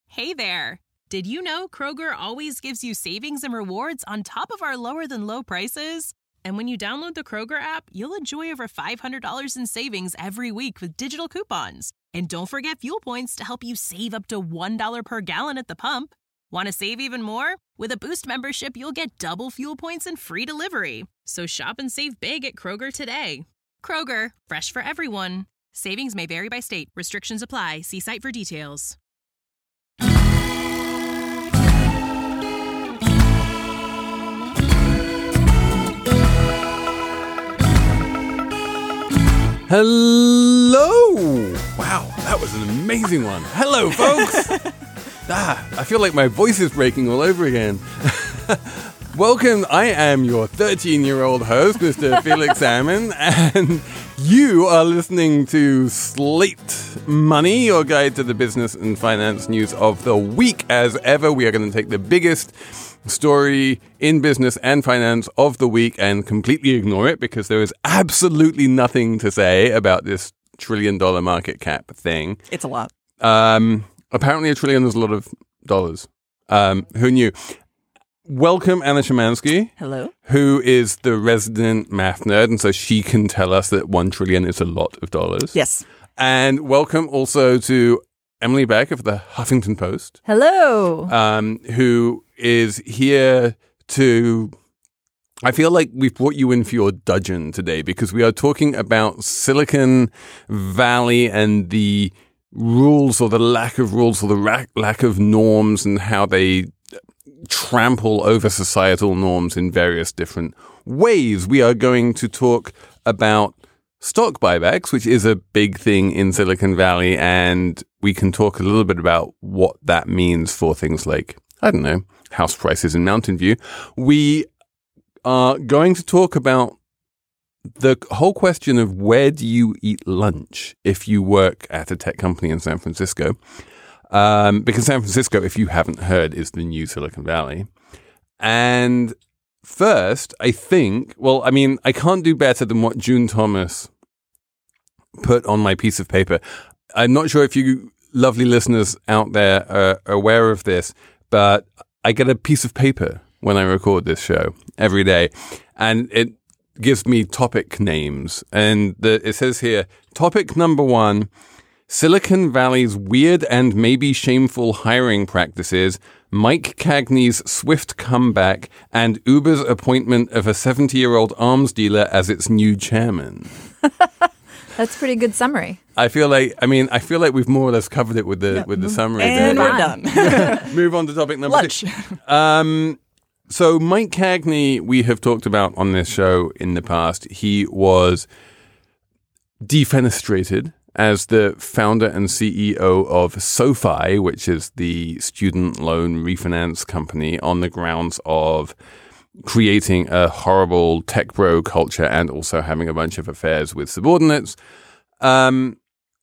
Hey there! Did you know Kroger always gives you savings and rewards on top of our lower-than-low prices? And when you download the Kroger app, you'll enjoy over $500 in savings every week with digital coupons. And don't forget fuel points to help you save up to $1 per gallon at the pump. Want to save even more? With a Boost membership, you'll get double fuel points and free delivery. So shop and save big at Kroger today. Kroger, fresh for everyone. Savings may vary by state. Restrictions apply. See site for details. Hello! Wow, that was an amazing one. Hello, folks! I feel like my voice is breaking all over again. Welcome, I am your 13-year-old host, Mr. Felix Salmon, and you are listening to Slate Money, your guide to the business and finance news of the week. As ever, we are going to take the biggest story in business and finance of the week and completely ignore it because there is absolutely nothing to say about this $1 trillion market cap thing. It's a lot. Apparently $1 trillion is a lot of dollars. Who knew? Welcome, Anna Szymanski. Hello. Who is the resident math nerd, and so she can tell us that $1 trillion is a lot of dollars. Yes. And welcome also to Emily Beck of the Huffington Post. Hello. Who is here to... I feel like we've brought you in for your dudgeon today because we are talking about Silicon Valley and the rules or the lack of rules or the lack of norms and how they trample over societal norms in various different ways. We are going to talk about stock buybacks, which is a big thing in Silicon Valley, and we can talk a little bit about what that means for things like, I don't know, house prices in Mountain View. We are going to talk about the whole question of where do you eat lunch if you work at a tech company in San Francisco. Because San Francisco, if you haven't heard, is the new Silicon Valley. And first, I think, well, I mean, I can't do better than what June Thomas put on my piece of paper. I'm not sure if you lovely listeners out there are aware of this, but I get a piece of paper when I record this show every day. And it gives me topic names. And it says here, topic number 1, Silicon Valley's weird and maybe shameful hiring practices, Mike Cagney's swift comeback, and Uber's appointment of a 70-year-old arms dealer as its new chairman. That's a pretty good summary. I feel like we've more or less covered it with the summary. And we're done. Move on to topic number Lunch. 2. So Mike Cagney, we have talked about on this show in the past. He was defenestrated as the founder and CEO of SoFi, which is the student loan refinance company, on the grounds of creating a horrible tech bro culture and also having a bunch of affairs with subordinates. And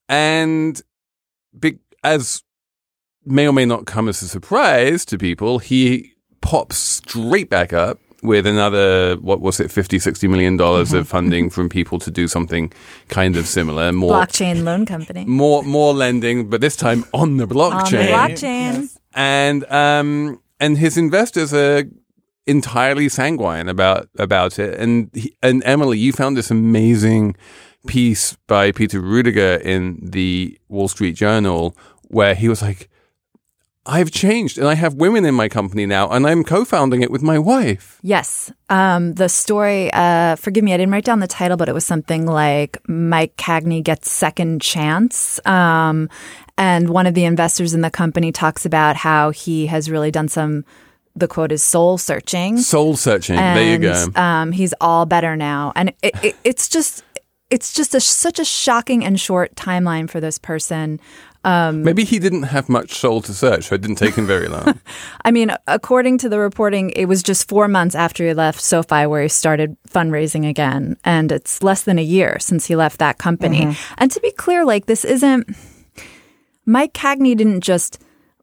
as may or may not come as a surprise to people, he pops straight back up with another, what was it, $50-60 million of funding from people to do something kind of similar. More blockchain loan company. More lending, but this time on the blockchain. On the blockchain. And his investors are entirely sanguine about it. And Emily, you found this amazing piece by Peter Rudiger in the Wall Street Journal where he was like, I've changed and I have women in my company now and I'm co-founding it with my wife. Yes. The story, forgive me, I didn't write down the title, but it was something like Mike Cagney gets second chance. And one of the investors in the company talks about how he has really done some, the quote is soul searching. Soul searching. And, there you go. He's all better now. And it's just such a shocking and short timeline for this person. Maybe he didn't have much soul to search, so it didn't take him very long. I mean, according to the reporting, it was just 4 months after he left SoFi where he started fundraising again. And it's less than a year since he left that company. Mm-hmm. And to be clear, like, this isn't... Mike Cagney didn't just...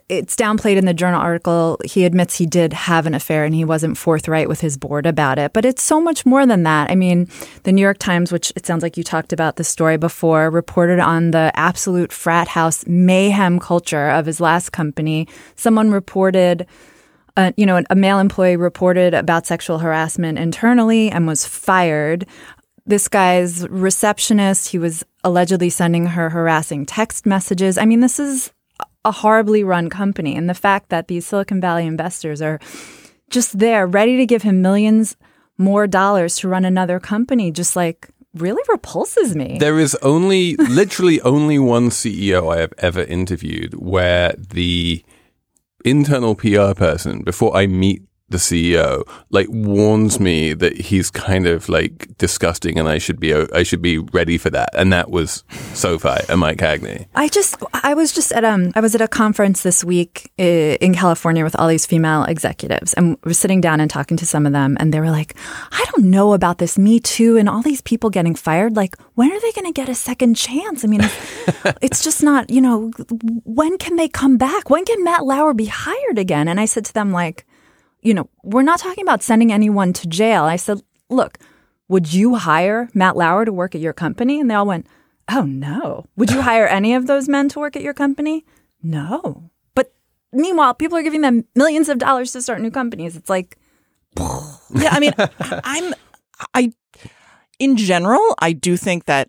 it's downplayed in the Journal article. He admits he did have an affair and he wasn't forthright with his board about it. But it's so much more than that. I mean, the New York Times, which it sounds like you talked about the story before, reported on the absolute frat house mayhem culture of his last company. Someone reported, a male employee reported about sexual harassment internally and was fired. This guy's receptionist, he was allegedly sending her harassing text messages. I mean, this is a horribly run company. And the fact that these Silicon Valley investors are just there, ready to give him millions more dollars to run another company, just like really repulses me. There is literally only one CEO I have ever interviewed where the internal PR person, before I meet the CEO, like warns me that he's kind of like disgusting and I should be ready for that. And that was SoFi and Mike Cagney. I was at a conference this week in California with all these female executives, and we're sitting down and talking to some of them, and they were like, I don't know about this Me Too and all these people getting fired. Like, when are they going to get a second chance? I mean, it's just not, when can they come back? When can Matt Lauer be hired again? And I said to them, like, we're not talking about sending anyone to jail. I said, look, would you hire Matt Lauer to work at your company? And they all went, oh, no. Would you hire any of those men to work at your company? No. But meanwhile, people are giving them millions of dollars to start new companies. It's like, yeah, I mean, in general, I do think that,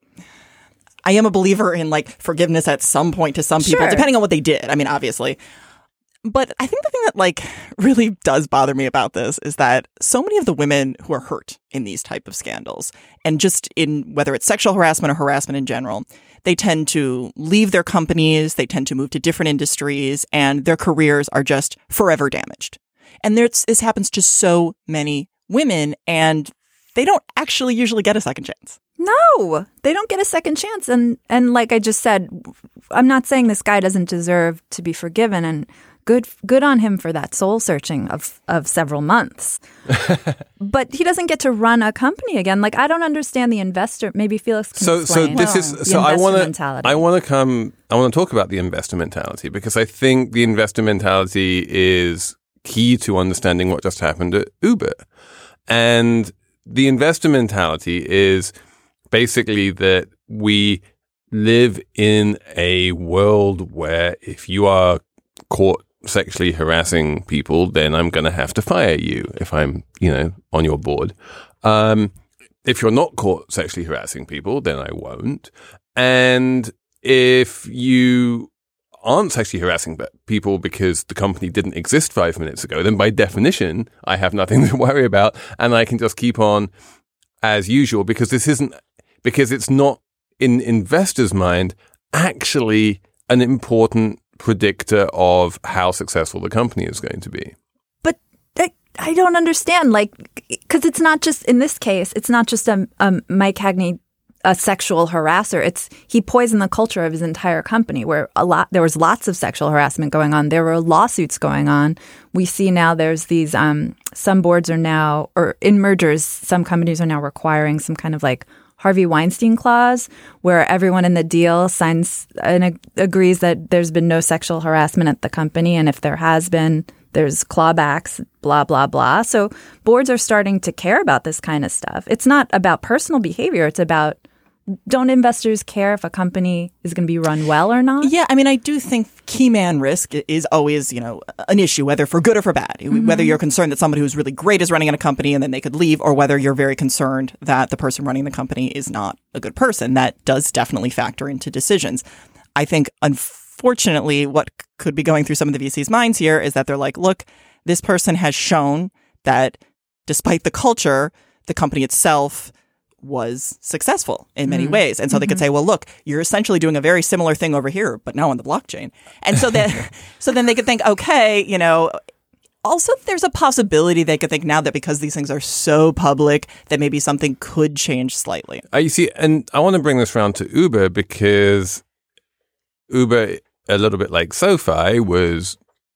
I am a believer in like forgiveness at some point to some people, depending on what they did. I mean, obviously. But I think the thing that like really does bother me about this is that so many of the women who are hurt in these type of scandals, and just in whether it's sexual harassment or harassment in general, they tend to leave their companies, they tend to move to different industries, and their careers are just forever damaged. And this happens to so many women, and they don't actually usually get a second chance. No, they don't get a second chance. And like I just said, I'm not saying this guy doesn't deserve to be forgiven, and good on him for that soul searching of several months. But he doesn't get to run a company again. Like, I don't understand the investor. Maybe Felix can explain. I want to talk about the investor mentality, because I think the investor mentality is key to understanding what just happened at Uber. And the investor mentality is basically that we live in a world where if you are caught sexually harassing people, then I'm going to have to fire you if I'm, on your board. If you're not caught sexually harassing people, then I won't. And if you aren't sexually harassing people because the company didn't exist 5 minutes ago, then by definition, I have nothing to worry about, and I can just keep on as usual, because it's not, in investors' mind, actually an important predictor of how successful the company is going to be. But I don't understand, because it's not just, in this case, it's not just a Mike Cagney, a sexual harasser. He poisoned the culture of his entire company, where there was lots of sexual harassment going on. There were lawsuits going on. We see now there's these, some boards are now, or in mergers, some companies are now requiring some kind of like Harvey Weinstein clause, where everyone in the deal signs and agrees that there's been no sexual harassment at the company. And if there has been, there's clawbacks, blah, blah, blah. So boards are starting to care about this kind of stuff. It's not about personal behavior. It's about, don't investors care if a company is going to be run well or not? Yeah, I mean, I do think key man risk is always, an issue, whether for good or for bad. Mm-hmm. Whether you're concerned that somebody who's really great is running in a company and then they could leave, or whether you're very concerned that the person running the company is not a good person. That does definitely factor into decisions. I think, unfortunately, what could be going through some of the VCs' minds here is that they're like, look, this person has shown that despite the culture, the company itself was successful in many ways. And so they could say, well, look, you're essentially doing a very similar thing over here, but now on the blockchain. And so then they could think, okay, also there's a possibility they could think now that because these things are so public that maybe something could change slightly. You see, and I want to bring this around to Uber, because Uber, a little bit like SoFi, was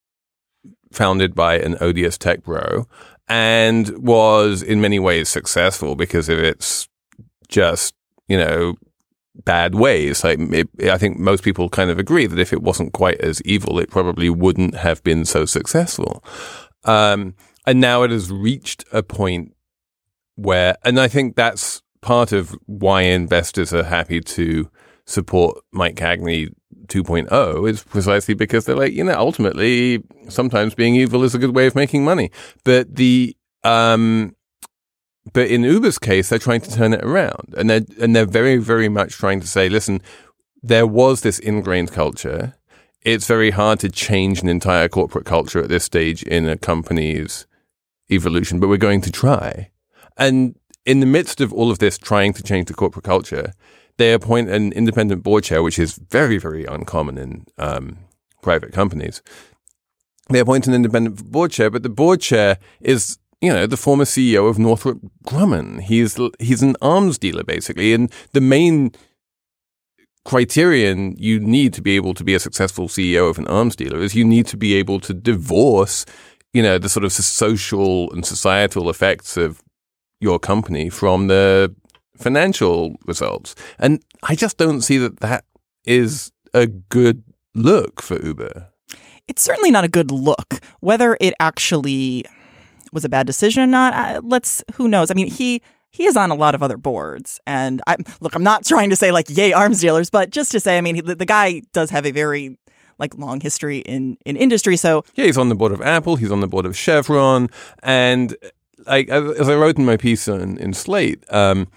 founded by an odious tech bro and was in many ways successful because of its just, bad ways. Like I think most people kind of agree that if it wasn't quite as evil, it probably wouldn't have been so successful. And now it has reached a point where, and I think that's part of why investors are happy to support Mike Cagney 2.0 is precisely because they're like, ultimately, sometimes being evil is a good way of making money. But but in Uber's case, they're trying to turn it around, and they're very, very much trying to say, listen, there was this ingrained culture. It's very hard to change an entire corporate culture at this stage in a company's evolution, but we're going to try. And in the midst of all of this trying to change the corporate culture, they appoint an independent board chair, which is very, very uncommon in private companies. They appoint an independent board chair, but the board chair is, the former CEO of Northrop Grumman. He's an arms dealer, basically. And the main criterion you need to be able to be a successful CEO of an arms dealer is you need to be able to divorce, the sort of social and societal effects of your company from the financial results. And I just don't see that is a good look for Uber. It's certainly not a good look. Whether it actually was a bad decision or not, who knows? I mean, he is on a lot of other boards. And I'm not trying to say like, yay, arms dealers, but just to say, I mean, the guy does have a very long history in industry. So yeah, he's on the board of Apple. He's on the board of Chevron. And as I wrote in my piece in Slate,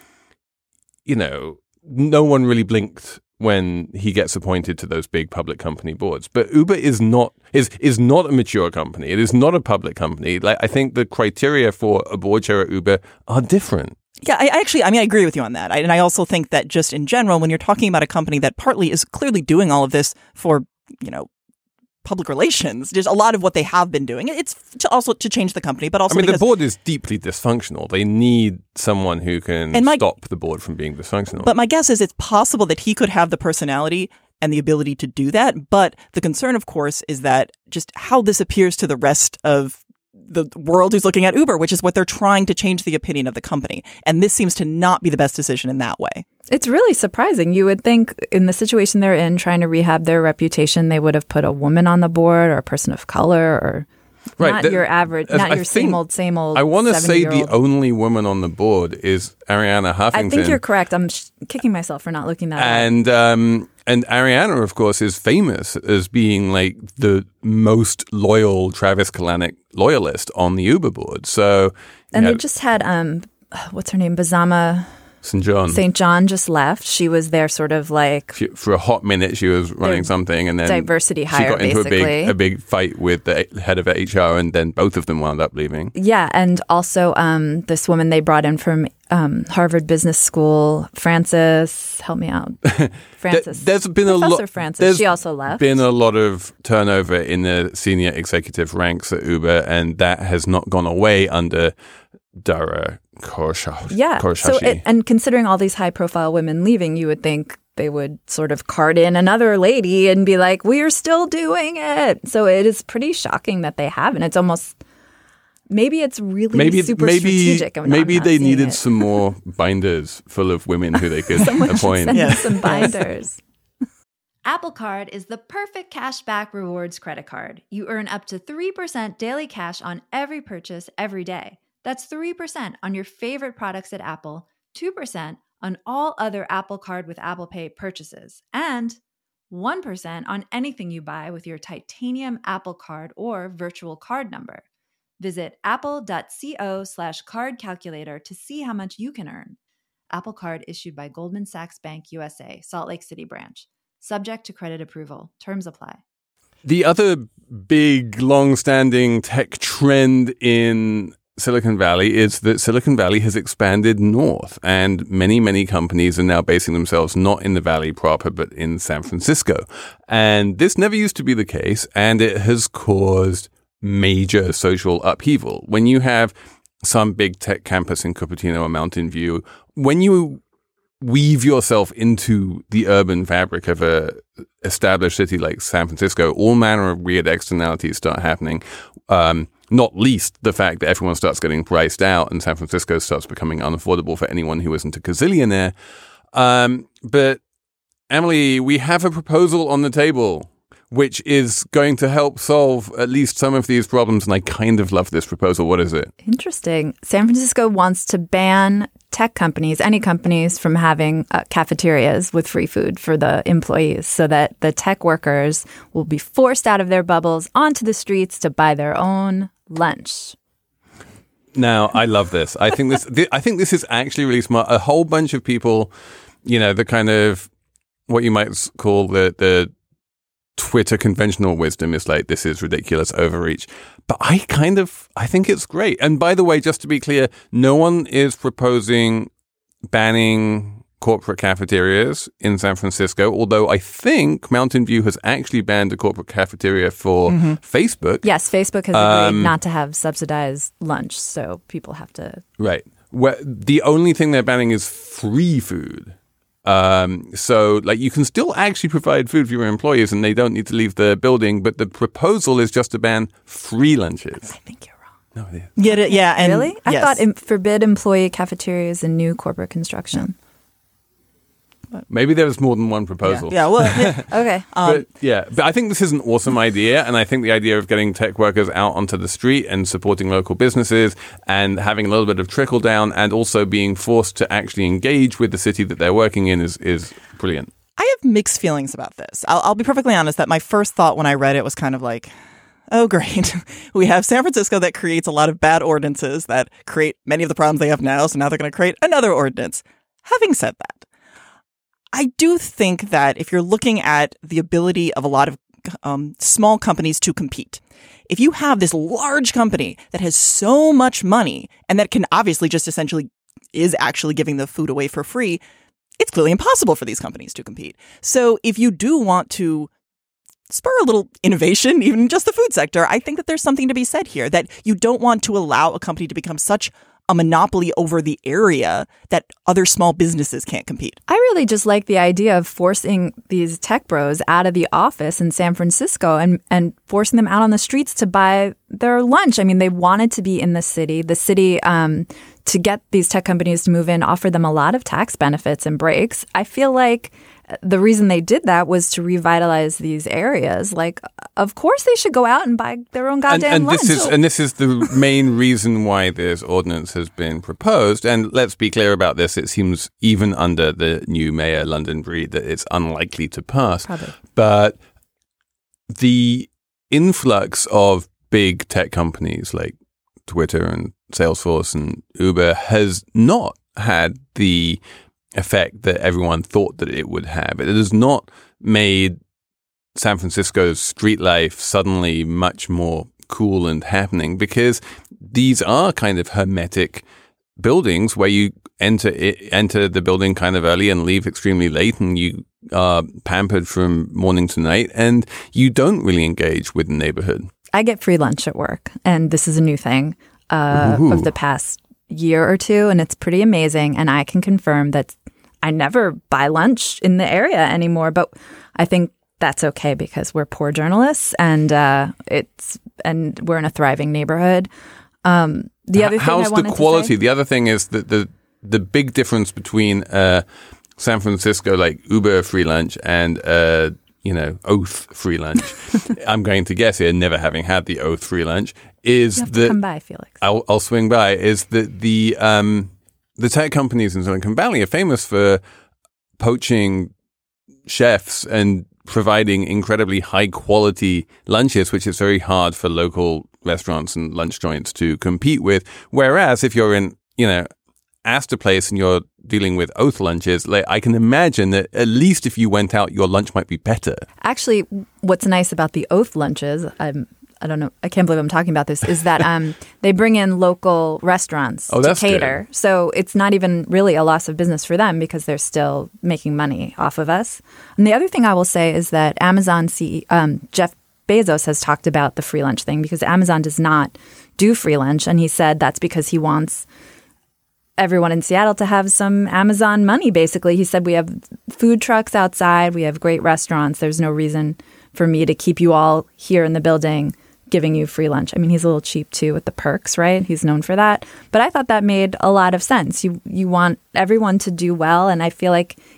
no one really blinked when he gets appointed to those big public company boards. But Uber is not a mature company. It is not a public company. I think the criteria for a board chair at Uber are different. Yeah, I agree with you on that. And I also think that just in general, when you're talking about a company that partly is clearly doing all of this for, public relations, there's a lot of what they have been doing. It's also to change the company, but also the board is deeply dysfunctional. They need someone who can stop the board from being dysfunctional. But my guess is it's possible that he could have the personality and the ability to do that. But the concern, of course, is that just how this appears to the rest of the world who's looking at Uber, which is what they're trying to change the opinion of the company. And this seems to not be the best decision in that way. It's really surprising. You would think in the situation they're in, trying to rehab their reputation, they would have put a woman on the board or a person of color or not your average, not your same old. I want to say the only woman on the board is Arianna Huffington. I think you're correct. I'm kicking myself for not looking that up. And Arianna, of course, is famous as being the most loyal Travis Kalanick loyalist on the Uber board. So, and they just had what's her name, Bazama St. John just left. She was there sort of for a hot minute, she was running something, and then diversity hire, she got into basically a big fight with the head of HR, and then both of them wound up leaving. Yeah, and also this woman they brought in from Harvard Business School, Frances, help me out. Frances. There's been Professor Frances. She also left. Been a lot of turnover in the senior executive ranks at Uber, and that has not gone away under Dara Khosrowshahi. Yeah. So and considering all these high-profile women leaving, you would think they would sort of cart in another lady and be like, "We're still doing it." So it is pretty shocking that they haven't. It's almost maybe it's really super strategic. Maybe they needed some more binders full of women who they could appoint. Send some binders. Apple Card is the perfect cashback rewards credit card. You earn up to 3% daily cash on every purchase every day. That's 3% on your favorite products at Apple, 2% on all other Apple Card with Apple Pay purchases, and 1% on anything you buy with your titanium Apple Card or virtual card number. Visit apple.co/card calculator to see how much you can earn. Apple Card issued by Goldman Sachs Bank USA, Salt Lake City branch. Subject to credit approval. Terms apply. The other big, long-standing tech trend in Silicon Valley is that Silicon Valley has expanded north, and many, many companies are now basing themselves not in the Valley proper, but in San Francisco. And this never used to be the case, and it has caused major social upheaval. When you have some big tech campus in Cupertino or Mountain View, when you weave yourself into the urban fabric of a established city like San Francisco, all manner of weird externalities start happening. Not least the fact that everyone starts getting priced out and San Francisco starts becoming unaffordable for anyone who isn't a gazillionaire. But Emily, we have a proposal on the table, which is going to help solve at least some of these problems. And I kind of love this proposal. What is it? Interesting. San Francisco wants to ban tech companies, any companies, from having cafeterias with free food for the employees so that the tech workers will be forced out of their bubbles onto the streets to buy their own lunch. Now, I love this. I think this is actually really smart. A whole bunch of people, the kind of what you might call the Twitter conventional wisdom is like, this is ridiculous overreach. But I think it's great. And by the way, just to be clear, no one is proposing banning corporate cafeterias in San Francisco, although I think Mountain View has actually banned a corporate cafeteria for Facebook. Yes, Facebook has agreed not to have subsidized lunch, so people have to... Right. The only thing they're banning is free food. So you can still actually provide food for your employees and they don't need to leave the building, but the proposal is just to ban free lunches. I think you're wrong. No, it is. Get it? Yeah. And really? I thought forbid employee cafeterias in new corporate construction. Maybe there's more than one proposal. Yeah. Well, okay. But I think this is an awesome idea. And I think the idea of getting tech workers out onto the street and supporting local businesses and having a little bit of trickle down and also being forced to actually engage with the city that they're working in is brilliant. I have mixed feelings about this. I'll be perfectly honest that my first thought when I read it was kind of like, oh, great. We have San Francisco that creates a lot of bad ordinances that create many of the problems they have now. So now they're going to create another ordinance. Having said that, I do think that if you're looking at the ability of a lot of small companies to compete, if you have this large company that has so much money and that can obviously just essentially is actually giving the food away for free, it's clearly impossible for these companies to compete. So if you do want to spur a little innovation, even in just the food sector, I think that there's something to be said here, that you don't want to allow a company to become such a monopoly over the area that other small businesses can't compete. I really just like the idea of forcing these tech bros out of the office in San Francisco and forcing them out on the streets to buy their lunch. I mean, they wanted to be in the city. The city, to get these tech companies to move in, offered them a lot of tax benefits and breaks. I feel like the reason they did that was to revitalize these areas. Like, of course they should go out and buy their own goddamn lunch. This is the main reason why this ordinance has been proposed. And let's be clear about this. It seems even under the new mayor, London Breed, that it's unlikely to pass. Probably. But the influx of big tech companies like Twitter and Salesforce and Uber has not had the effect that everyone thought that it would have. It has not made San Francisco's street life suddenly much more cool and happening, because these are kind of hermetic buildings where you enter the building kind of early and leave extremely late, and you are pampered from morning to night, and you don't really engage with the neighborhood. I get free lunch at work, and this is a new thing of the past year or two, and it's pretty amazing. And I can confirm that I never buy lunch in the area anymore, but I think that's okay because we're poor journalists and we're in a thriving neighborhood. The other thing how's I wanted the quality? To say, the other thing is that the big difference between San Francisco like Uber free lunch and Oath free lunch. I'm going to guess here, never having had the Oath free lunch, is you have that to come by, Felix. I'll swing by. Is that the tech companies in Silicon Valley are famous for poaching chefs and providing incredibly high quality lunches, which is very hard for local restaurants and lunch joints to compete with. Whereas if you're in, Astor Place and you're dealing with Oath lunches, I can imagine that at least if you went out, your lunch might be better. Actually, what's nice about the Oath lunches, I don't know, I can't believe I'm talking about this, is that they bring in local restaurants to cater. Good. So it's not even really a loss of business for them because they're still making money off of us. And the other thing I will say is that Amazon CEO, Jeff Bezos has talked about the free lunch thing because Amazon does not do free lunch. And he said that's because he wants everyone in Seattle to have some Amazon money, basically. He said, we have food trucks outside. We have great restaurants. There's no reason for me to keep you all here in the building giving you free lunch. I mean, he's a little cheap, too, with the perks, right? He's known for that. But I thought that made a lot of sense. You want everyone to do well. And I feel like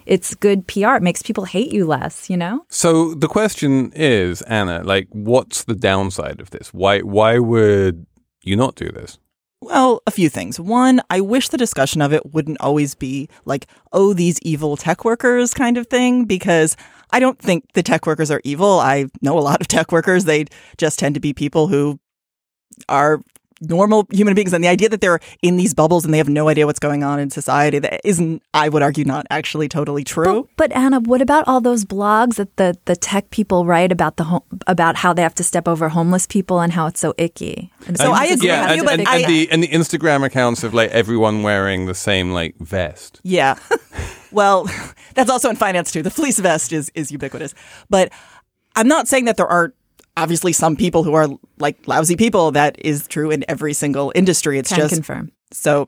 it's good PR. It makes people hate you less, you know? So the question is, Anna, like, what's the downside of this? Why would you not do this? Well, a few things. One, I wish the discussion of it wouldn't always be like, oh, these evil tech workers kind of thing, because I don't think the tech workers are evil. I know a lot of tech workers. They just tend to be people who are normal human beings. And the idea that they're in these bubbles and they have no idea what's going on in society, that isn't, I would argue, not actually totally true. But Anna, what about all those blogs that the tech people write about about how they have to step over homeless people and how it's so icky? So I agree with you, but the Instagram accounts of like everyone wearing the same like vest. Yeah. Well, that's also in finance too. The fleece vest is ubiquitous. But I'm not saying that there aren't obviously some people who are like lousy people. That is true in every single industry. It's Can just confirm. So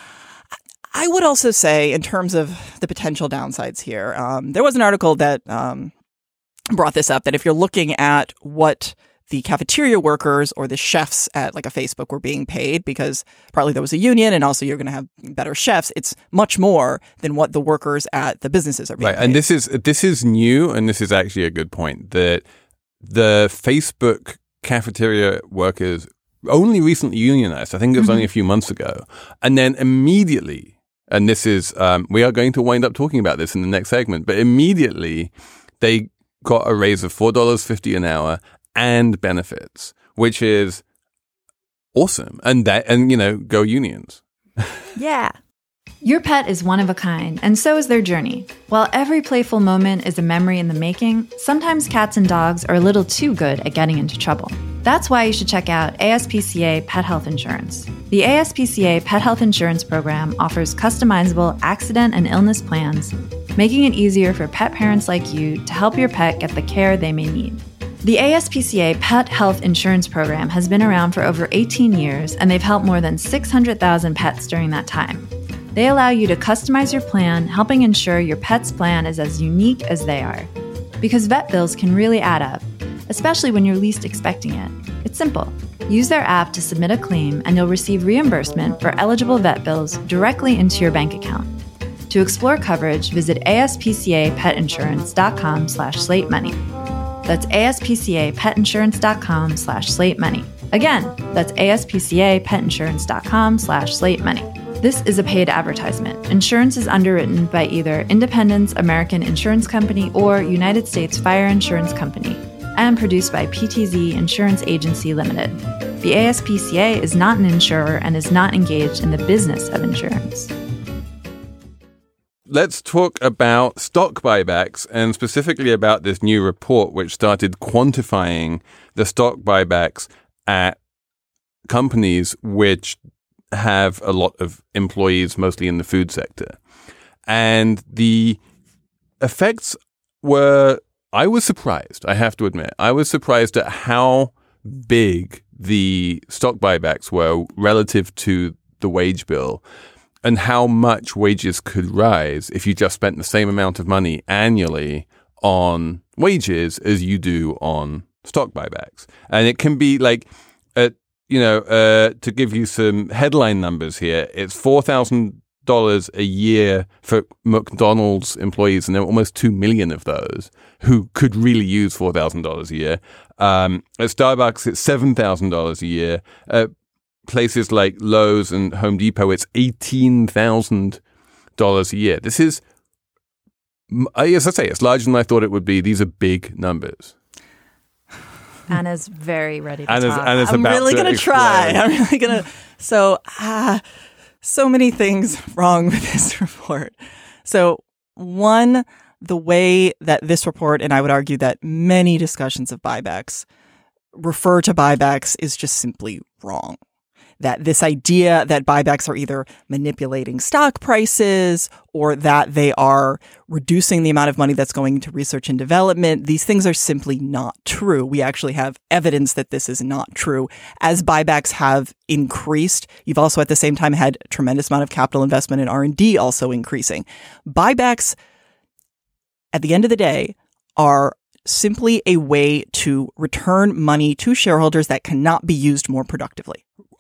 I would also say in terms of the potential downsides here, there was an article that brought this up, that if you're looking at what the cafeteria workers or the chefs at like a Facebook were being paid, because partly there was a union and also you're going to have better chefs, it's much more than what the workers at the businesses are being paid. And this is new, and this is actually a good point, that the Facebook cafeteria workers only recently unionized. I think it was only a few months ago. And then immediately, and this is, we are going to wind up talking about this in the next segment, but immediately they got a raise of $4.50 an hour and benefits, which is awesome. And go unions. Yeah. Your pet is one of a kind, and so is their journey. While every playful moment is a memory in the making, sometimes cats and dogs are a little too good at getting into trouble. That's why you should check out ASPCA Pet Health Insurance. The ASPCA Pet Health Insurance Program offers customizable accident and illness plans, making it easier for pet parents like you to help your pet get the care they may need. The ASPCA Pet Health Insurance Program has been around for over 18 years, and they've helped more than 600,000 pets during that time. They allow you to customize your plan, helping ensure your pet's plan is as unique as they are. Because vet bills can really add up, especially when you're least expecting it. It's simple. Use their app to submit a claim, and you'll receive reimbursement for eligible vet bills directly into your bank account. To explore coverage, visit aspcapetinsurance.com/slatemoney. That's aspcapetinsurance.com/slatemoney. Again, that's aspcapetinsurance.com/slatemoney. This is a paid advertisement. Insurance is underwritten by either Independence American Insurance Company or United States Fire Insurance Company and produced by PTZ Insurance Agency Limited. The ASPCA is not an insurer and is not engaged in the business of insurance. Let's talk about stock buybacks, and specifically about this new report which started quantifying the stock buybacks at companies which have a lot of employees, mostly in the food sector. And the effects were, I was surprised, I have to admit. I was surprised at how big the stock buybacks were relative to the wage bill, and how much wages could rise if you just spent the same amount of money annually on wages as you do on stock buybacks. And it can be like, to give you some headline numbers here, it's $4,000 a year for McDonald's employees, and there are almost 2 million of those who could really use $4,000 a year. At Starbucks, it's $7,000 a year. Places like Lowe's and Home Depot, it's $18,000 a year. This is, as I say, it's larger than I thought it would be. These are big numbers. Anna's very ready to talk. Anna's I'm really going to try. I'm really going to. So many things wrong with this report. So one, the way that this report, and I would argue that many discussions of buybacks refer to buybacks, is just simply wrong. That this idea that buybacks are either manipulating stock prices or that they are reducing the amount of money that's going into research and development, these things are simply not true. We actually have evidence that this is not true. As buybacks have increased, you've also at the same time had a tremendous amount of capital investment in R&D also increasing. Buybacks, at the end of the day, are simply a way to return money to shareholders that cannot be used more productively.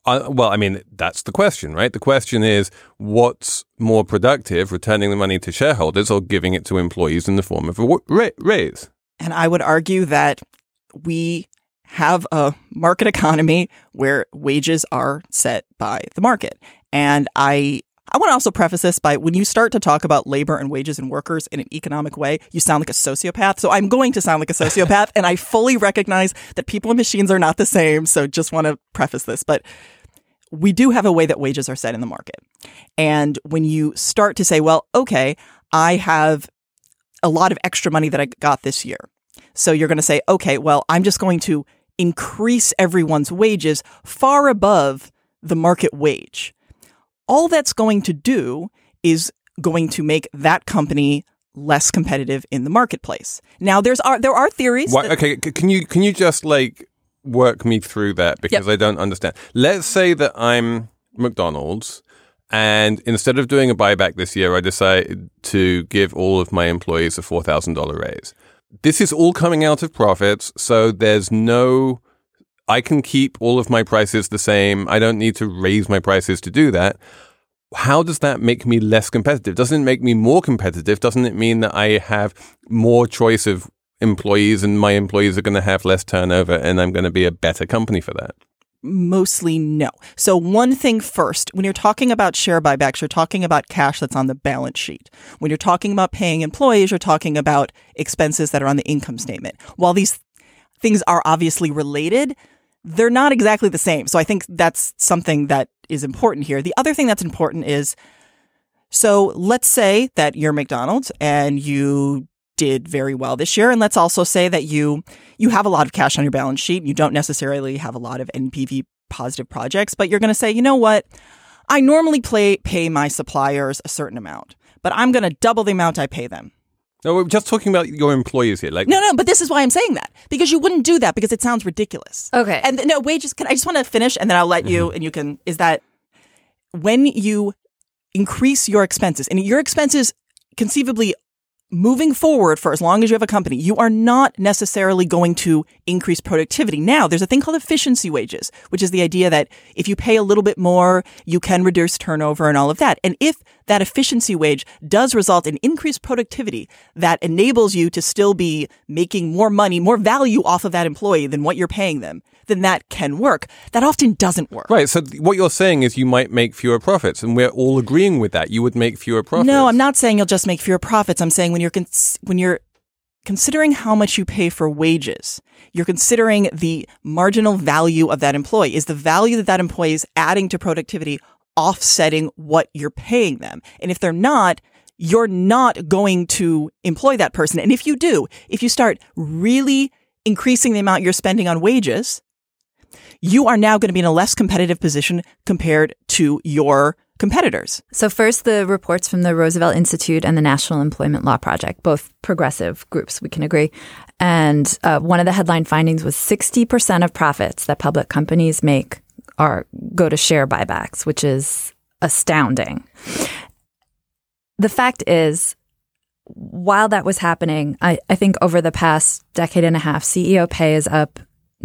Well, I mean, that's the question, right? The question is, what's more productive, returning the money to shareholders or giving it to employees in the form of a raise? And I would argue that we have a market economy where wages are set by the market. And I want to also preface this by, when you start to talk about labor and wages and workers in an economic way, you sound like a sociopath. So I'm going to sound like a sociopath, and I fully recognize that people and machines are not the same. So just want to preface this. But we do have a way that wages are set in the market. And when you start to say, well, okay, I have a lot of extra money that I got this year. So you're going to say, okay, well, I'm just going to increase everyone's wages far above the market wage. All that's going to do is going to make that company less competitive in the marketplace. Now, there are theories. Okay, can you just work me through that, because I don't understand. Let's say that I'm McDonald's, and instead of doing a buyback this year, I decide to give all of my employees a $4,000 raise. This is all coming out of profits, so I can keep all of my prices the same. I don't need to raise my prices to do that. How does that make me less competitive? Doesn't it make me more competitive? Doesn't it mean that I have more choice of employees and my employees are going to have less turnover and I'm going to be a better company for that? Mostly no. So one thing first, when you're talking about share buybacks, you're talking about cash that's on the balance sheet. When you're talking about paying employees, you're talking about expenses that are on the income statement. While these things are obviously related, they're not exactly the same. So I think that's something that is important here. The other thing that's important is, so let's say that you're McDonald's and you did very well this year. And let's also say that you have a lot of cash on your balance sheet. You don't necessarily have a lot of NPV positive projects, but you're going to say, you know what? I normally pay my suppliers a certain amount, but I'm going to double the amount I pay them. No, we're just talking about your employees here. No, but this is why I'm saying that, because you wouldn't do that because it sounds ridiculous. Okay. And no, wages, I just want to finish and then I'll let you, and you can, is that when you increase your expenses, and your expenses conceivably moving forward for as long as you have a company, you are not necessarily going to increase productivity. Now, there's a thing called efficiency wages, which is the idea that if you pay a little bit more, you can reduce turnover and all of that. And if that efficiency wage does result in increased productivity that enables you to still be making more money, more value off of that employee than what you're paying them, then that can work. That often doesn't work. Right. So what you're saying is you might make fewer profits, and we're all agreeing with that. You would make fewer profits. No, I'm not saying you'll just make fewer profits. I'm saying when you're considering how much you pay for wages, you're considering the marginal value of that employee. Is the value that that employee is adding to productivity offsetting what you're paying them? And if they're not, you're not going to employ that person. And if you do, if you start really increasing the amount you're spending on wages, you are now going to be in a less competitive position compared to your competitors. So first, the reports from the Roosevelt Institute and the National Employment Law Project, both progressive groups, we can agree. And one of the headline findings was 60% of profits that public companies make go to share buybacks, which is astounding. The fact is, while that was happening, I think over the past decade and a half, CEO pay is up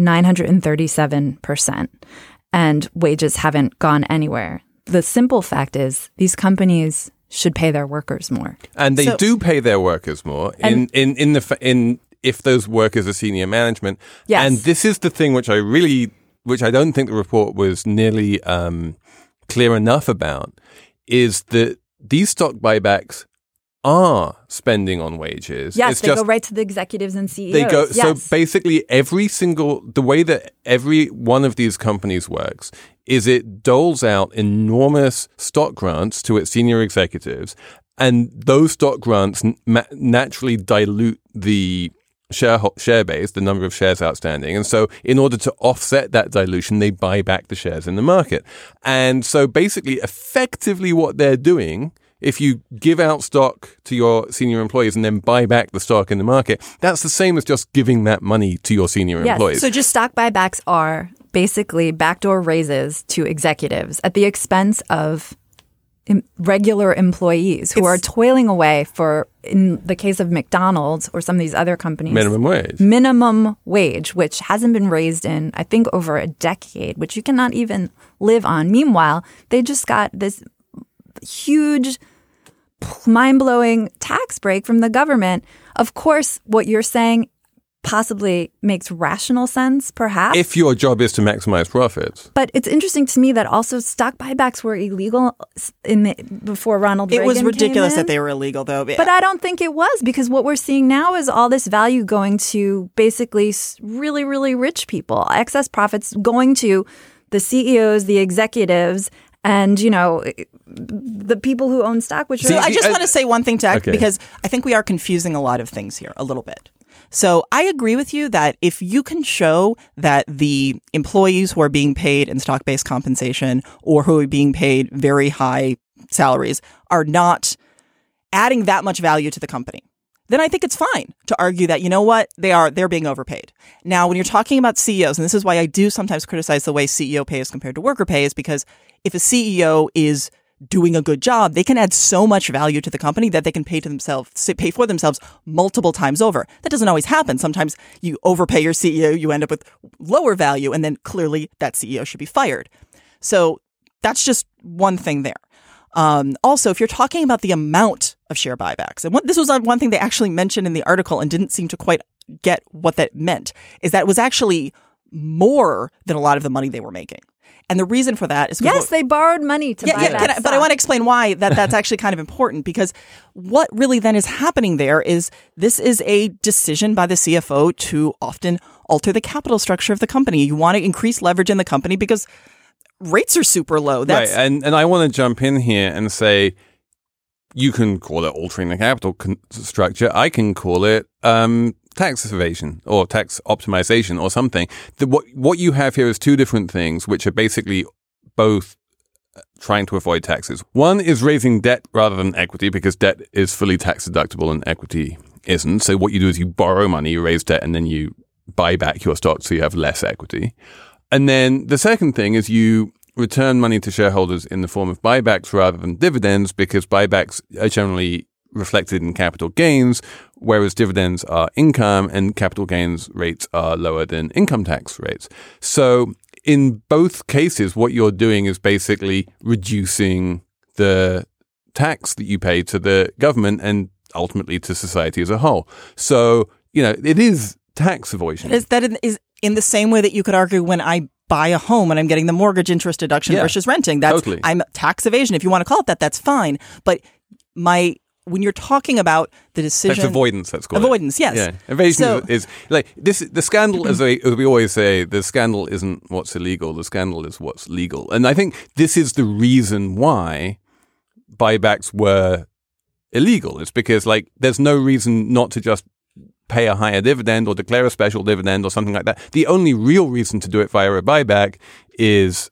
937%, and wages haven't gone anywhere. The simple fact is these companies should pay their workers more. And they do pay their workers more if those workers are senior management. Yes. And this is the thing which I don't think the report was nearly clear enough about, is that these stock buybacks are spending on wages. Yes, they go right to the executives and CEOs. They go. Yes. So basically, the way that every one of these companies works is it doles out enormous stock grants to its senior executives, and those stock grants naturally dilute the share base, the number of shares outstanding. And so in order to offset that dilution, they buy back the shares in the market. And so basically, effectively what they're doing, if you give out stock to your senior employees and then buy back the stock in the market, that's the same as just giving that money to your senior employees. So just stock buybacks are basically backdoor raises to executives at the expense of regular employees who are toiling away for, in the case of McDonald's or some of these other companies, minimum wage, which hasn't been raised in, I think, over a decade, which you cannot even live on. Meanwhile, they just got this huge, mind-blowing tax break from the government. Of course, what you're saying possibly makes rational sense, perhaps. If your job is to maximize profits. But it's interesting to me that also stock buybacks were illegal before Ronald Reagan It was ridiculous came in. that they were illegal, though. But I don't think it was, because what we're seeing now is all this value going to basically really, really rich people. Excess profits going to the CEOs, the executives, and, the people who own stock, which I just want to say one thing, because I think we are confusing a lot of things here a little bit. So I agree with you that if you can show that the employees who are being paid in stock-based compensation or who are being paid very high salaries are not adding that much value to the company, then I think it's fine to argue that, they're being overpaid. Now, when you're talking about CEOs, and this is why I do sometimes criticize the way CEO pay is compared to worker pay, is because if a CEO is doing a good job, they can add so much value to the company that they can pay for themselves multiple times over. That doesn't always happen. Sometimes you overpay your CEO, you end up with lower value, and then clearly that CEO should be fired. So that's just one thing there. Also, if you're talking about the amount of share buybacks, and this was one thing they actually mentioned in the article and didn't seem to quite get what that meant, is that it was actually more than a lot of the money they were making. And the reason for that is they borrowed money to buy that stock. But I want to explain why that's actually kind of important, because what really then is happening there is this is a decision by the CFO to often alter the capital structure of the company. You want to increase leverage in the company because rates are super low. Right, and I want to jump in here and say you can call it altering the capital structure. I can call it tax evasion or tax optimization or something. What you have here is two different things, which are basically both trying to avoid taxes. One is raising debt rather than equity, because debt is fully tax deductible and equity isn't. So what you do is you borrow money, you raise debt, and then you buy back your stock so you have less equity. And then the second thing is you return money to shareholders in the form of buybacks rather than dividends, because buybacks are generally reflected in capital gains, whereas dividends are income and capital gains rates are lower than income tax rates. So in both cases, what you're doing is basically reducing the tax that you pay to the government and ultimately to society as a whole. So, it is tax evasion. That is in the same way that you could argue when I buy a home and I'm getting the mortgage interest deduction versus renting. That's totally. I'm tax evasion. If you want to call it that, that's fine. But when you're talking about the decision... That's avoidance, that's called avoidance, yes. Yeah. Evasion is like this. The scandal, as we always say, the scandal isn't what's illegal. The scandal is what's legal. And I think this is the reason why buybacks were illegal. It's because there's no reason not to just pay a higher dividend or declare a special dividend or something like that. The only real reason to do it via a buyback is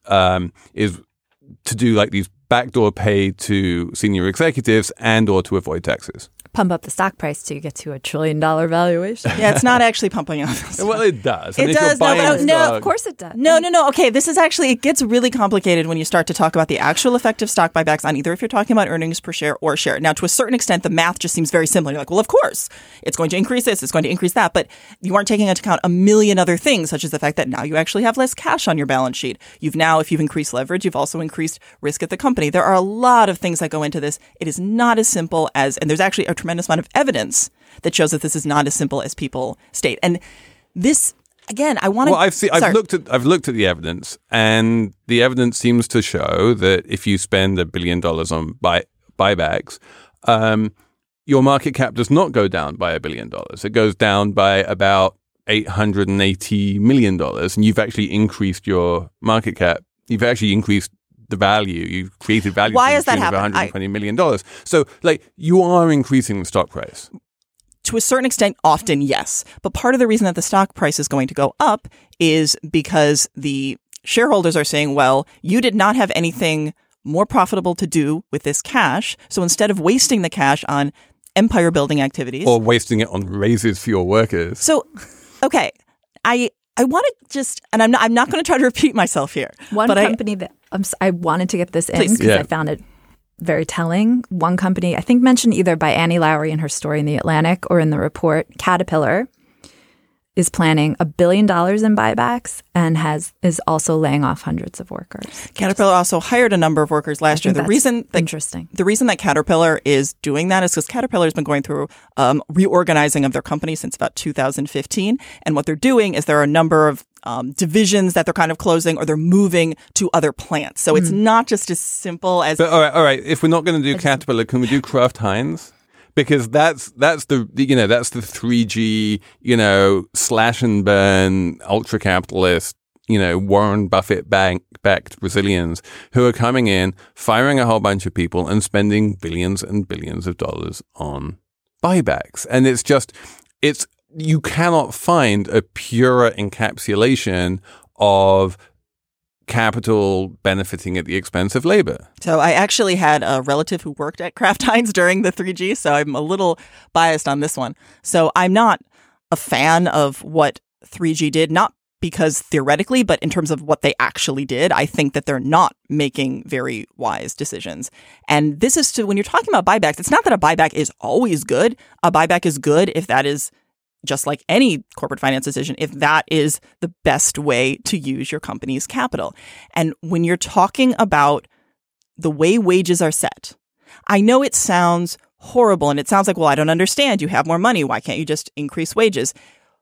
to do these backdoor pay to senior executives and or to avoid taxes. Pump up the stock price to get to $1 trillion valuation. Yeah, it's not actually pumping up. Well, it does. It does. No, of course it does. No. Okay, this is actually, it gets really complicated when you start to talk about the actual effective stock buybacks on either if you're talking about earnings per share or share. Now, to a certain extent, the math just seems very simple. You're like, well, of course, it's going to increase this, it's going to increase that. But you aren't taking into account a million other things, such as the fact that now you actually have less cash on your balance sheet. If you've increased leverage, you've also increased risk at the company. There are a lot of things that go into this. It is not as simple as, and there's actually a tremendous amount of evidence that shows that this is not as simple as people state. And this, again, I want to... Well, I've looked at the evidence, and the evidence seems to show that if you spend $1 billion on buybacks, your market cap does not go down by $1 billion. It goes down by about $880 million, and you've actually increased your market cap. You've actually increased the value. You've created value. Why has that happened? $120 million. So, you are increasing the stock price. To a certain extent, often, yes. But part of the reason that the stock price is going to go up is because the shareholders are saying, well, you did not have anything more profitable to do with this cash. So instead of wasting the cash on empire building activities. Or wasting it on raises for your workers. So, okay. I want to just, and I'm not going to try to repeat myself here. One company that I wanted to get this in because I found it very telling. One company, I think mentioned either by Annie Lowrey in her story in The Atlantic or in the report, Caterpillar is planning $1 billion in buybacks and is also laying off hundreds of workers. Caterpillar also hired a number of workers last year. The reason that Caterpillar is doing that is because Caterpillar has been going through reorganizing of their company since about 2015. And what they're doing is there are a number of divisions that they're kind of closing or they're moving to other plants. So it's not just as simple as... But all right. If we're not going to do Caterpillar, can we do Kraft Heinz? Because that's the 3G, slash and burn ultra capitalist, Warren Buffett backed Brazilians who are coming in, firing a whole bunch of people and spending billions and billions of dollars on buybacks. And you cannot find a purer encapsulation of capital benefiting at the expense of labor. So I actually had a relative who worked at Kraft Heinz during the 3G, so I'm a little biased on this one. So I'm not a fan of what 3G did, not because theoretically, but in terms of what they actually did. I think that they're not making very wise decisions. And this is when you're talking about buybacks, it's not that a buyback is always good. A buyback is good if that is, just like any corporate finance decision, if that is the best way to use your company's capital. And when you're talking about the way wages are set, I know it sounds horrible and it sounds like, well, I don't understand. You have more money. Why can't you just increase wages?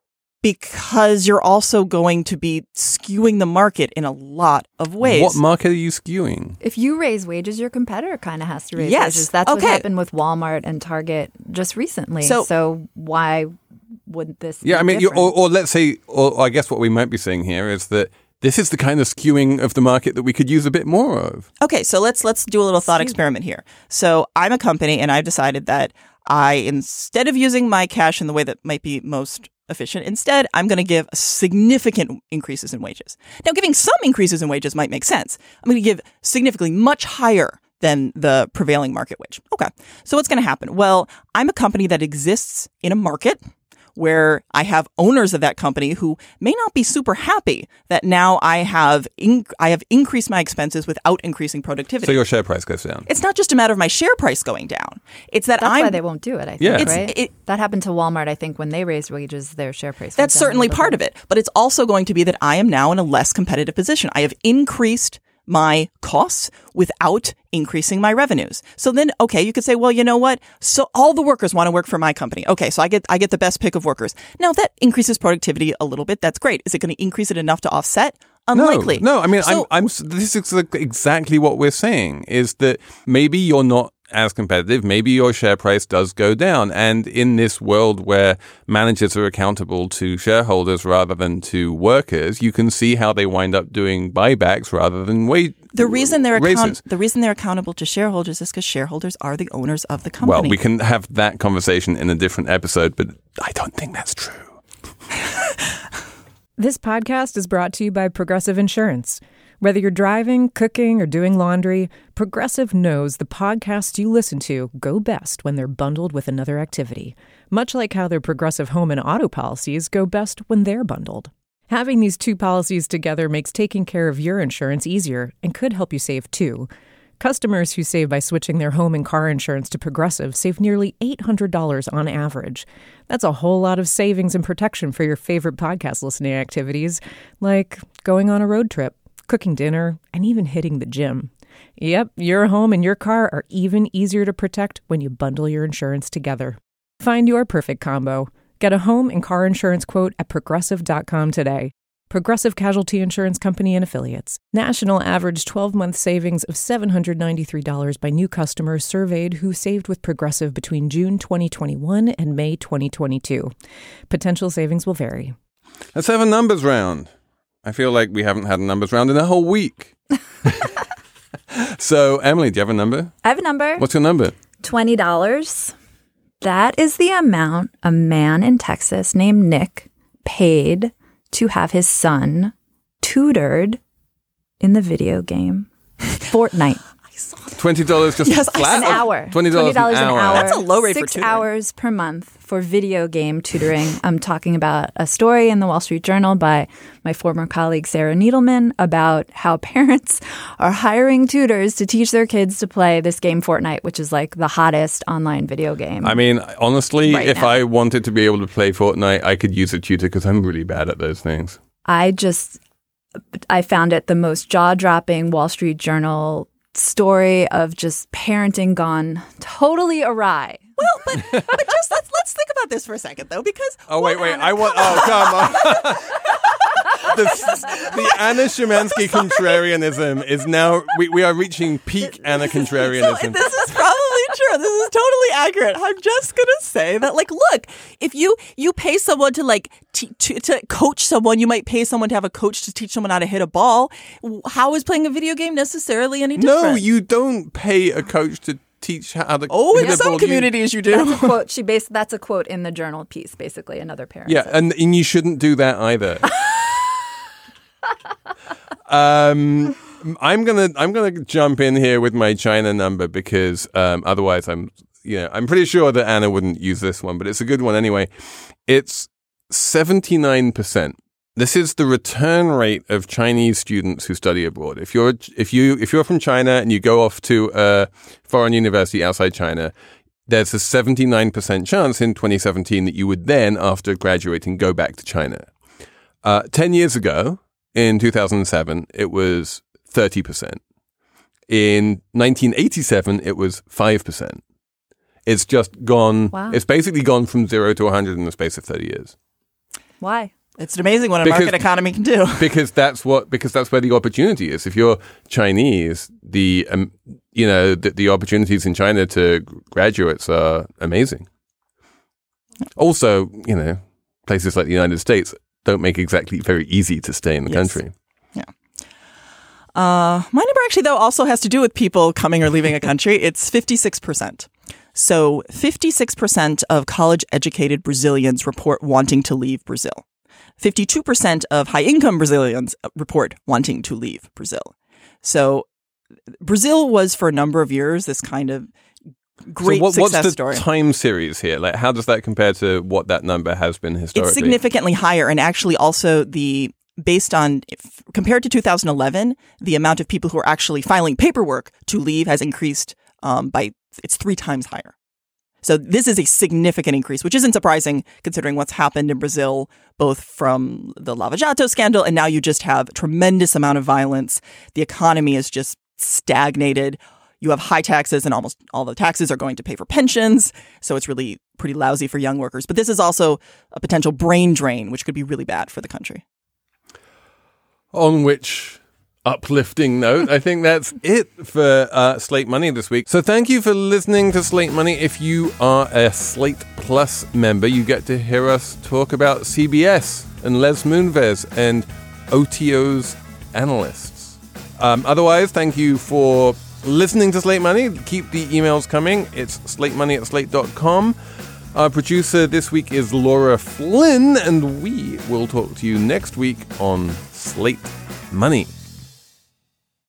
Because you're also going to be skewing the market in a lot of ways. What market are you skewing? If you raise wages, your competitor kind of has to raise wages. That's what happened with Walmart and Target just recently. So why wouldn't this be different? Or let's say, or I guess what we might be saying here is that this is the kind of skewing of the market that we could use a bit more of. Okay, so let's do a little thought experiment here. So I'm a company and I've decided that instead of using my cash in the way that might be most efficient, instead I'm going to give significant increases in wages. Now, giving some increases in wages might make sense. I'm going to give significantly much higher than the prevailing market wage. Okay, so what's going to happen? Well, I'm a company that exists in a market where I have owners of that company who may not be super happy that now I have increased my expenses without increasing productivity. So your share price goes down. It's not just a matter of my share price going down. It's that That's why they won't do it, I think, yeah. right? That happened to Walmart, I think, when they raised wages, their share price went That's down certainly part of it. But it's also going to be that I am now in a less competitive position. I have increased my costs without increasing my revenues. So then, okay, you could say, well, you know what? So all the workers want to work for my company. Okay, so I get the best pick of workers. Now that increases productivity a little bit. That's great. Is it going to increase it enough to offset? Unlikely. No. I mean, this is exactly what we're saying is that maybe you're not as competitive, maybe your share price does go down. And in this world where managers are accountable to shareholders rather than to workers, you can see how they wind up doing buybacks rather than The reason they're accountable to shareholders is because shareholders are the owners of the company. Well, we can have that conversation in a different episode, but I don't think that's true. This podcast is brought to you by Progressive Insurance. Whether you're driving, cooking, or doing laundry, Progressive knows the podcasts you listen to go best when they're bundled with another activity, much like how their Progressive home and auto policies go best when they're bundled. Having these two policies together makes taking care of your insurance easier and could help you save too. Customers who save by switching their home and car insurance to Progressive save nearly $800 on average. That's a whole lot of savings and protection for your favorite podcast listening activities, like going on a road trip, cooking dinner, and even hitting the gym. Yep, your home and your car are even easier to protect when you bundle your insurance together. Find your perfect combo. Get a home and car insurance quote at Progressive.com today. Progressive Casualty Insurance Company and Affiliates. National average 12-month savings of $793 by new customers surveyed who saved with Progressive between June 2021 and May 2022. Potential savings will vary. Let's have a numbers round. I feel like we haven't had a numbers round in a whole week. So, Emily, do you have a number? I have a number. What's your number? $20. That is the amount a man in Texas named Nick paid to have his son tutored in the video game Fortnite. I saw that. $20 just Yes, flat? An hour. $20 an hour. That's a low rate for 6 tutoring. hours per month for video game tutoring. I'm talking about a story in the Wall Street Journal by my former colleague Sarah Needleman about how parents are hiring tutors to teach their kids to play this game Fortnite, which is like the hottest online video game. I mean, honestly, Right if now. I wanted to be able to play Fortnite, I could use a tutor because I'm really bad at those things. I found it the most jaw-dropping Wall Street Journal story of just parenting gone totally awry. Well, but just let's think about this for a second, though, because Wait. Come on. The Anna Szymanski contrarianism is now, we are reaching peak Anna contrarianism. So this is probably true. This is totally accurate. I'm just gonna say that, like, look, if you pay someone to to coach someone, you might pay someone to have a coach to teach someone how to hit a ball. How is playing a video game necessarily any different? No, you don't pay a coach to teach how to Oh, hit in a some ball. communities you That's do. a quote. That's a quote in the Journal piece. Basically, another parent. Yeah, said. and you shouldn't do that either. I'm gonna jump in here with my China number because otherwise I'm pretty sure that Anna wouldn't use this one, but it's a good one anyway. It's 79%. This is the return rate of Chinese students who study abroad. If you're from China and you go off to a foreign university outside China, there's a 79% chance in 2017 that you would then, after graduating, go back to China. 10 years ago, in 2007, it was 30%. In 1987, it was 5%. It's just gone. Wow. It's basically gone from 0 to 100 in the space of 30 years. Why? It's amazing what a market economy can do. Because that's where the opportunity is. If you're Chinese, the opportunities in China to graduates are amazing. Also, places like the United States don't make exactly very easy to stay in the country. Yeah. My number actually, though, also has to do with people coming or leaving a country. It's 56%. So 56% of college-educated Brazilians report wanting to leave Brazil. 52% of high-income Brazilians report wanting to leave Brazil. So Brazil was, for a number of years, this kind of great success story. What's the time series here? Like, how does that compare to what that number has been historically? It's significantly higher, and actually also compared to 2011, the amount of people who are actually filing paperwork to leave has increased it's 3 times higher. So this is a significant increase, which isn't surprising considering what's happened in Brazil, both from the Lava Jato scandal, and now you just have a tremendous amount of violence. The economy is just stagnated. You have high taxes, and almost all the taxes are going to pay for pensions. So it's really pretty lousy for young workers. But this is also a potential brain drain, which could be really bad for the country. On which uplifting note, I think that's it for Slate Money this week. So thank you for listening to Slate Money. If you are a Slate Plus member, you get to hear us talk about CBS and Les Moonves and OTO's analysts. Otherwise, thank you for listening to Slate Money. Keep the emails coming. It's slatemoney@slate.com. Our producer this week is Laura Flynn, and we will talk to you next week on Slate Money.